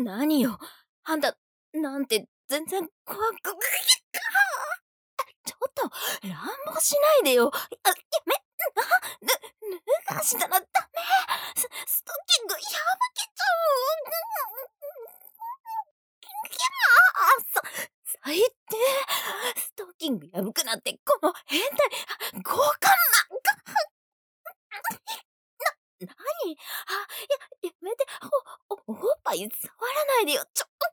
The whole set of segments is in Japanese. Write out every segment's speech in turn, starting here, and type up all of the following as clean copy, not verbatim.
何よ。あんた、なんて全然怖く、ちょっと、乱暴しないでよ。やめ、脱がしたらダメ。ストッキング破けちゃう。最低。ストッキング破くなんて、この変態、強姦な、やめて、おっぱい触らないでよ。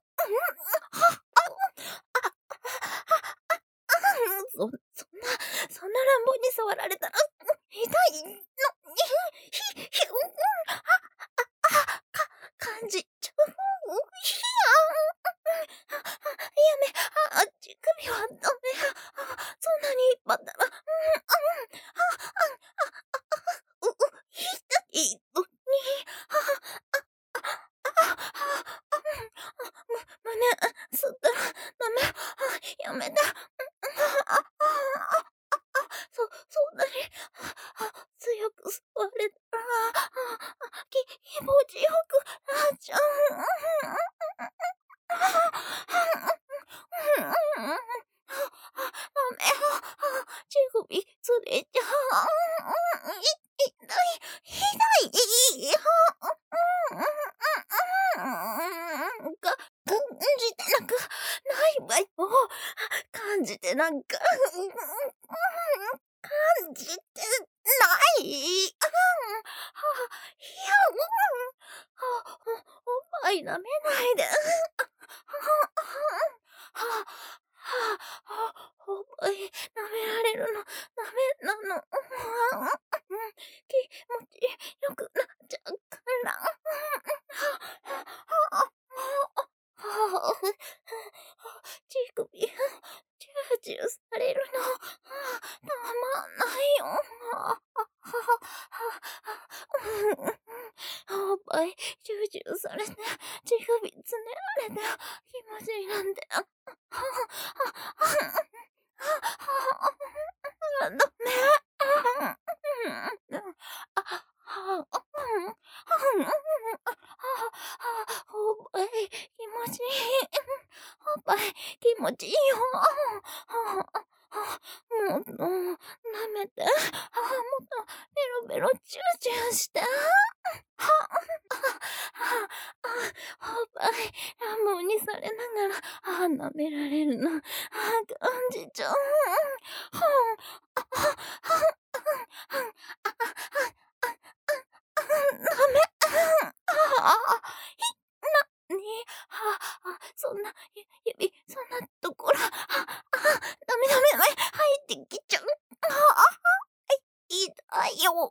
そんな乱暴に触られたら、痛いのに、感じちゃう。乳首はダメ。そんなに引っ張ったら、痛いのに、胸、吸ったらダメ。やめて。そんなに、強く吸われたら、気持ちよくなっちゃう。ダメ。乳首つれちゃう。痛い。感じてなんかないわよ。感じてなんか、感じてない。いや、おっぱい舐めないで。おっぱい舐められるのダメなの。気持ちよくなっちゃうから。乳首、チューチューされるの、たまんないよ。おっぱい、チューチューされて、乳首つねられて、気持ちいいなんて。ダメ。おっぱい、気持ちいい。おっぱい、気持ちいいよ。もっと、舐めて。もっと、ベロベロチューチューして。おっぱい、乱暴にされながら、舐められるの、感じちゃう。ダメ。に、そんな、そんなところ、ダメ、入ってきちゃう。痛いよ。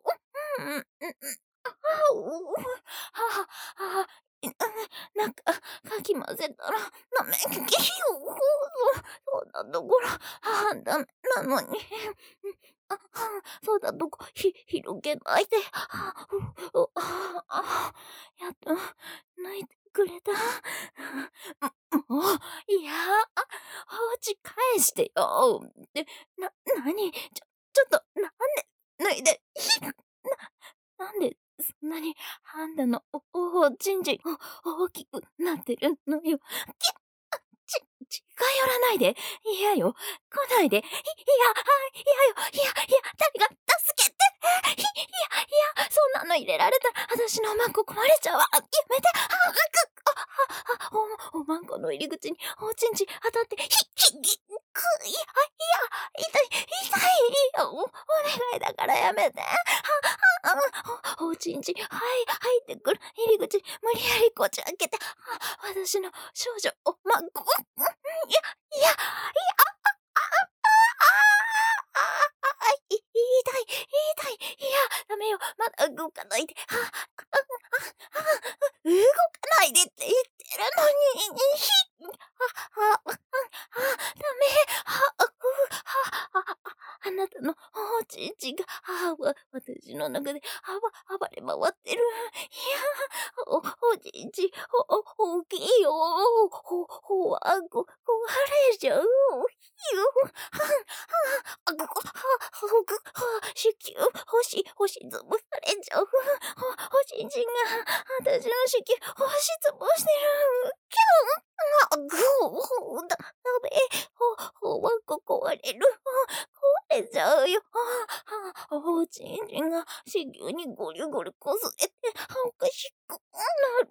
なんか、かき混ぜたら、ダメ。そうだところ、ダメなのに。そうだとこ、広げないで。やっと、抜いてくれた。もう、いや、お家返してよ。なに、ちょっと、なんで、脱いで、なんで、そんなに、ハンダのおちんちん、大きくなってるのよ。近寄らないで。嫌よ。来ないで。嫌よ。誰が助けて。そんなの入れられたら、私のおまんこ壊れちゃうわ。やめて。おまんこの入り口に、おちんちん当たって、痛いよ。お願いだからやめて。おちんちん、入ってくる入り口、無理やりこじ開けて、私の少女、おまんこ、いや、痛い、ダメよ、まだ動かないで、動かないでって言ってるのに、ダメ、あなたのおちんちんが、私の中で暴れ回ってる。いや、おちんち、大きいよ。ほわ、壊れちゃう。ひゅ、はん、あぐ、子宮、星潰されちゃう。おちんちんが、私の子宮、星潰してる。キュン、ダメ。わ、壊れる。壊れちゃうよ。おちんちんが子宮にゴリゴリこすれて、おかしくなる。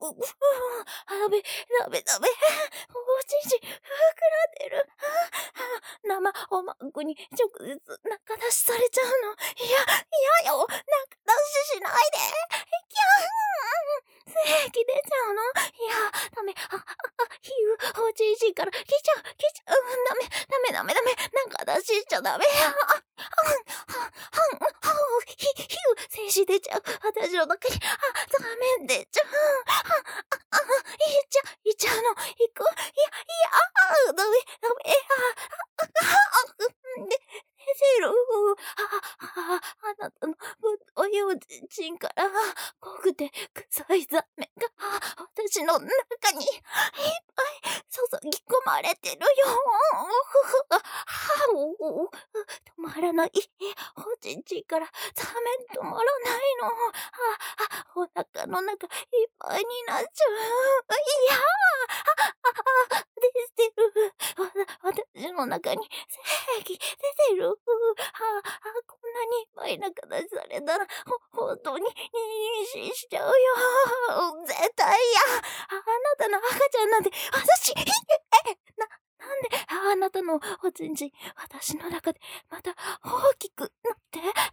ダメ。おちんちん、膨らんでる。生おまんこに直接中出しされちゃうの。嫌よ。中出ししないで。キャン、精液出ちゃうの。ダメ。ひゅ、おちんちんから来ちゃう。ダメ。中出ししちゃダメ。ひゅ、精子出ちゃう。私の中に、ダメ出ちゃう。いっちゃうの。行く。ダメ。出る。あなたのお用心から濃くて臭いザメが私の中にいっぱい注ぎ込まれてるよ。止まらない。おちんちんからザメ止まらないの。お腹の中いっぱいになっちゃう。出てる。私の中に精液出てる。こんなにいっぱい中出しされたら、本当に妊娠しちゃうよ。絶対嫌。なたの赤ちゃんなんて、私、なんで、あなたのおちんちん、私の中で、また大きくなって、なんで、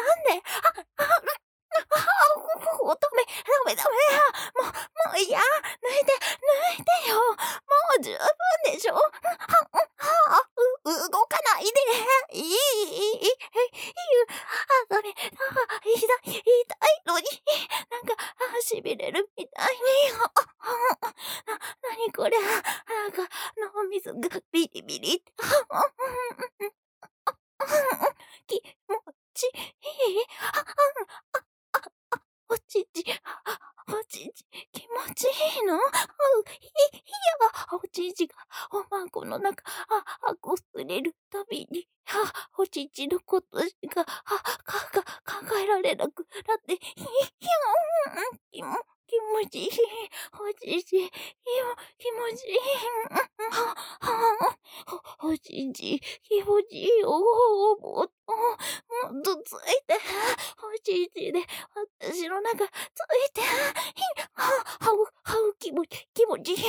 ダメ。もう嫌。抜いてよ。もう十分でしょ。動かないで。それ、痛いのに、なんか、痺れるみたいに。なにこれ。なんか、脳みそがビリビリって。気持ちいい。おちんち、気持ちいいの？おちんちがおまんこの中、こすれるたびに、おちんちのことしか、考えられなくなって、気持ちいい。おちんち、気持ちいい。おちんち、気持ちいいよ。もっとついて。おちんちで、私の中、ついて。気持ちいい。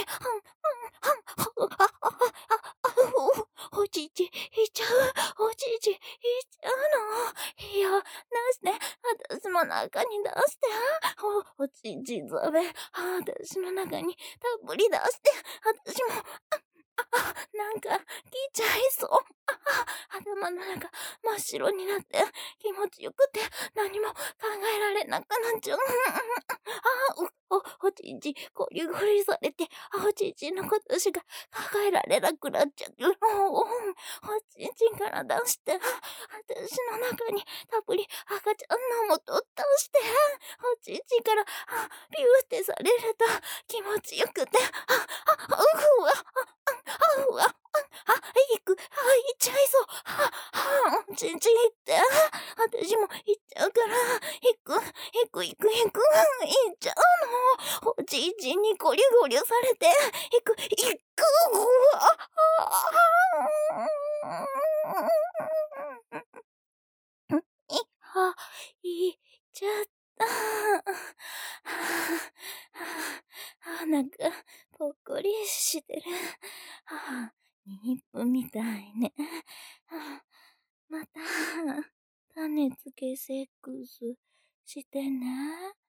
おちんち、いっちゃう。おちんち、いっちゃうの。いや、出して。私の中に出して。おちんちザメ。私の中にたっぷり出して。私も、なんか、来ちゃいそう。頭の中、真っ白になって、気持ちよくて、何も考えられなくなっちゃう。おちんち、ゴリゴリされて、おちんちのことしか考えられなくなっちゃう。おちんちんから出して、私の中にたっぷり赤ちゃんのもと出して、おちんちんからピューってされると気持ちよくて、行っちゃいそう。ちんちん行って。私も行っちゃうから、行く。行っちゃうの。おちんちんにゴリゴリされて、行く。行っちゃった。なんか、ぽっこりしてる。妊婦みたいね。また、種付けセックスしてね。